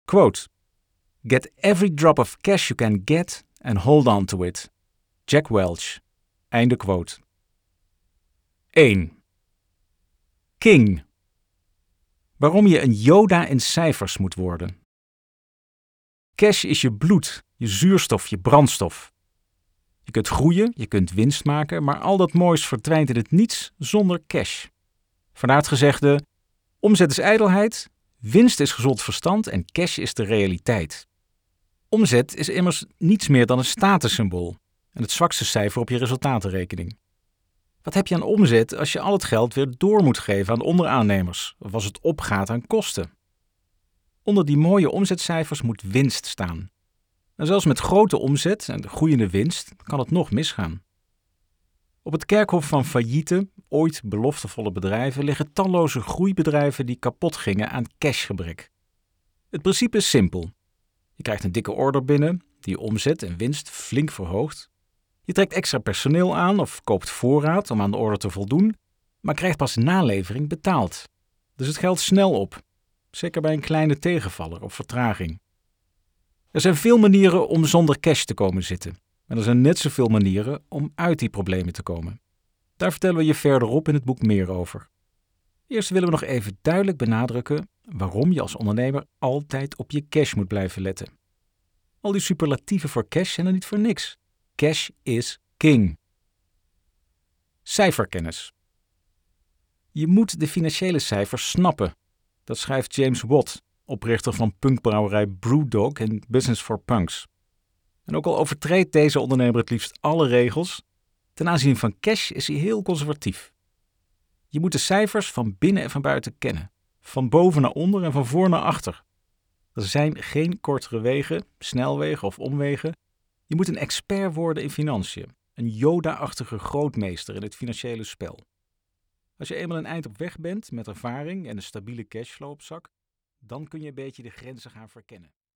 Quote: "Get every drop of cash you can get and hold on to it." Jack Welch. Einde quote. 1. King. Waarom je een Yoda in cijfers moet worden. Cash is je bloed, je zuurstof, je brandstof. Je kunt groeien, je kunt winst maken, maar al dat moois verdwijnt in het niets zonder cash. Vandaar het gezegde: omzet is ijdelheid, winst is gezond verstand en cash is de realiteit. Omzet is immers niets meer dan een statussymbool en het zwakste cijfer op je resultatenrekening. Wat heb je aan omzet als je al het geld weer door moet geven aan onderaannemers of als het opgaat aan kosten? Onder die mooie omzetcijfers moet winst staan. En zelfs met grote omzet en de groeiende winst kan het nog misgaan. Op het kerkhof van failliete, ooit beloftevolle bedrijven liggen talloze groeibedrijven die kapot gingen aan cashgebrek. Het principe is simpel. Je krijgt een dikke order binnen die je omzet en winst flink verhoogt. Je trekt extra personeel aan of koopt voorraad om aan de order te voldoen, maar krijgt pas na levering betaald. Dus het geld snel op, zeker bij een kleine tegenvaller of vertraging. Er zijn veel manieren om zonder cash te komen zitten, maar er zijn net zoveel manieren om uit die problemen te komen. Daar vertellen we je verderop in het boek meer over. Eerst willen we nog even duidelijk benadrukken waarom je als ondernemer altijd op je cash moet blijven letten. Al die superlatieven voor cash zijn er niet voor niks. Cash is king. Cijferkennis. Je moet de financiële cijfers snappen. Dat schrijft James Watt, oprichter van punkbrouwerij Brewdog en Business for Punks. En ook al overtreedt deze ondernemer het liefst alle regels, ten aanzien van cash is hij heel conservatief. Je moet de cijfers van binnen en van buiten kennen. Van boven naar onder en van voor naar achter. Er zijn geen kortere wegen, snelwegen of omwegen. Je moet een expert worden in financiën. Een Yoda-achtige grootmeester in het financiële spel. Als je eenmaal een eind op weg bent met ervaring en een stabiele cashflow op zak, dan kun je een beetje de grenzen gaan verkennen.